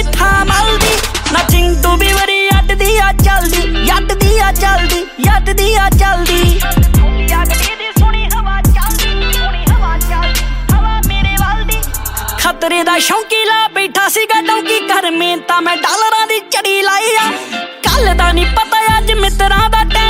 ਮਿੱਠਾ ਮਲਦੀ ਨਾ ਚਿੰਟੂ ਵੀ ਵਰੀ ਅੱਡ ਦੀ ਆ ਚੱਲਦੀ ਜੱਟ ਦੀ ਆ ਚੱਲਦੀ ਜੱਟ ਦੀ ਆ ਚੱਲਦੀ ਜਗਦੀ ਦੀ ਸੋਹਣੀ ਹਵਾ ਚੱਲਦੀ ਸੋਹਣੀ ਹਵਾ ਚੱਲਦੀ ਹਵਾ ਮੇਰੇ ਵੱਲ ਦੀ ਖਤਰੇ ਦਾ ਸ਼ੌਂਕੀ ਲਾ ਬੈਠਾ ਸੀਗਾ ਡੌਂਕੀ ਘਰ ਮੈਂ ਤਾਂ ਮੈਂ ਡਾਲਰਾਂ ਦੀ ਚੜੀ ਲਾਈ ਆ ਕੱਲ ਦਾ ਨੀ ਪਤਾ ਅੱਜ ਮਿੱਤਰਾਂ ਦਾ